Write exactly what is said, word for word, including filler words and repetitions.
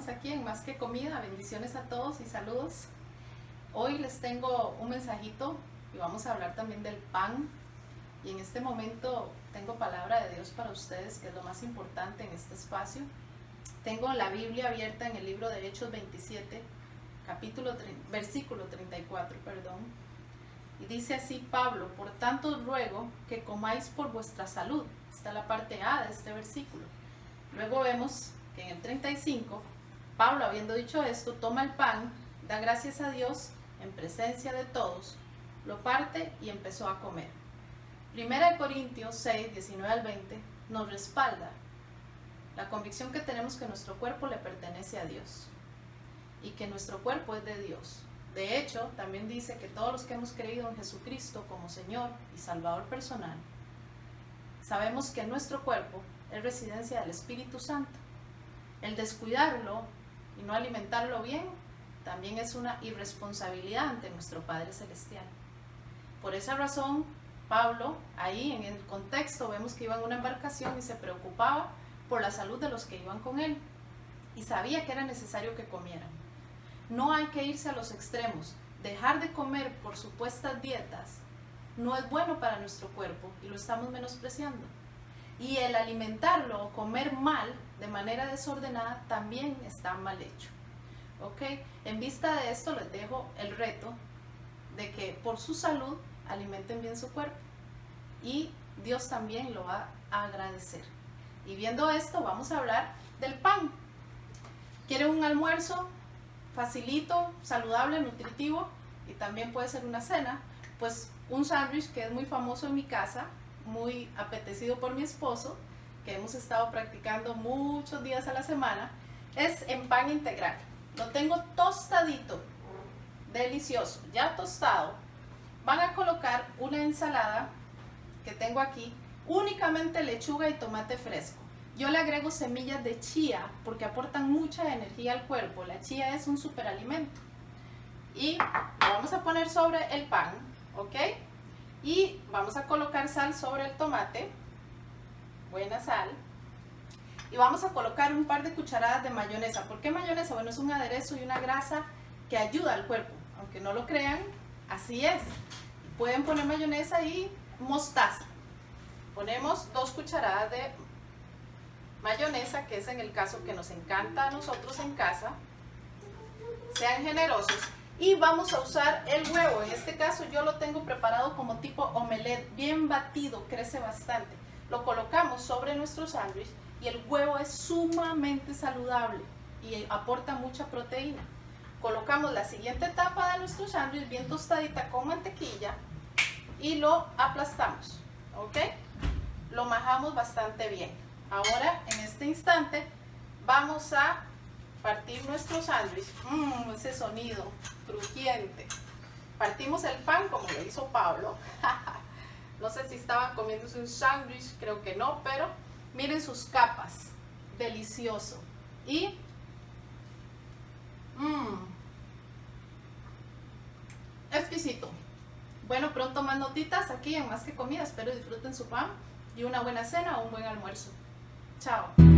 estamos aquí en Más que Comida. Bendiciones a todos y saludos. Hoy les tengo un mensajito y vamos a hablar también del pan. Y en este momento tengo palabra de Dios para ustedes, que es lo más importante en este espacio. Tengo la Biblia abierta en el libro de Hechos veintisiete, capítulo versículo treinta y cuatro, perdón. Y dice así Pablo: por tanto os ruego que comáis por vuestra salud. Está la parte A de este versículo. Luego vemos que en el treinta y cinco, Pablo, habiendo dicho esto, toma el pan, da gracias a Dios en presencia de todos, lo parte y empezó a comer. Primera de Corintios seis, diecinueve al veinte nos respalda la convicción que tenemos que nuestro cuerpo le pertenece a Dios y que nuestro cuerpo es de Dios. De hecho, también dice que todos los que hemos creído en Jesucristo como Señor y Salvador personal, sabemos que nuestro cuerpo es residencia del Espíritu Santo. El descuidarlo y no alimentarlo bien también es una irresponsabilidad ante nuestro Padre Celestial. Por esa razón, Pablo, ahí en el contexto, vemos que iba en una embarcación y se preocupaba por la salud de los que iban con él y sabía que era necesario que comieran. No hay que irse a los extremos. Dejar de comer por supuestas dietas no es bueno para nuestro cuerpo y lo estamos menospreciando. Y el alimentarlo o comer mal de manera desordenada también está mal hecho. ¿Ok? En vista de esto les dejo el reto de que por su salud alimenten bien su cuerpo y Dios también lo va a agradecer. Y viendo esto, vamos a hablar del pan. ¿Quieren un almuerzo facilito, saludable, nutritivo? Y también puede ser una cena. Pues un sándwich que es muy famoso en mi casa, muy apetecido por mi esposo, que hemos estado practicando muchos días a la semana, es en pan integral. Lo tengo tostadito, delicioso, ya tostado. Van a colocar una ensalada que tengo aquí, únicamente lechuga y tomate fresco. Yo le agrego semillas de chía porque aportan mucha energía al cuerpo. La chía es un superalimento. Y lo vamos a poner sobre el pan, ¿ok? Y vamos a colocar sal sobre el tomate, buena sal. Y vamos a colocar un par de cucharadas de mayonesa. ¿Por qué mayonesa? Bueno, es un aderezo y una grasa que ayuda al cuerpo. Aunque no lo crean, así es. Pueden poner mayonesa y mostaza. Ponemos dos cucharadas de mayonesa, que es en el caso que nos encanta a nosotros en casa. Sean generosos. Y vamos a usar el huevo. En este caso yo lo tengo preparado como tipo omelette, bien batido, crece bastante. Lo colocamos sobre nuestro sándwich y el huevo es sumamente saludable y aporta mucha proteína. Colocamos la siguiente etapa de nuestro sándwich bien tostadita con mantequilla y lo aplastamos, ¿ok? Lo majamos bastante bien. Ahora, en este instante, vamos a partir nuestro sándwich. Mmm, ese sonido crujiente. Partimos el pan como lo hizo Pablo. No sé si estaban comiéndose un sándwich, creo que no, pero miren sus capas. Delicioso. Y mmm, exquisito. Bueno, pronto más notitas aquí en Más que Comida. Espero disfruten su pan y una buena cena o un buen almuerzo. Chao.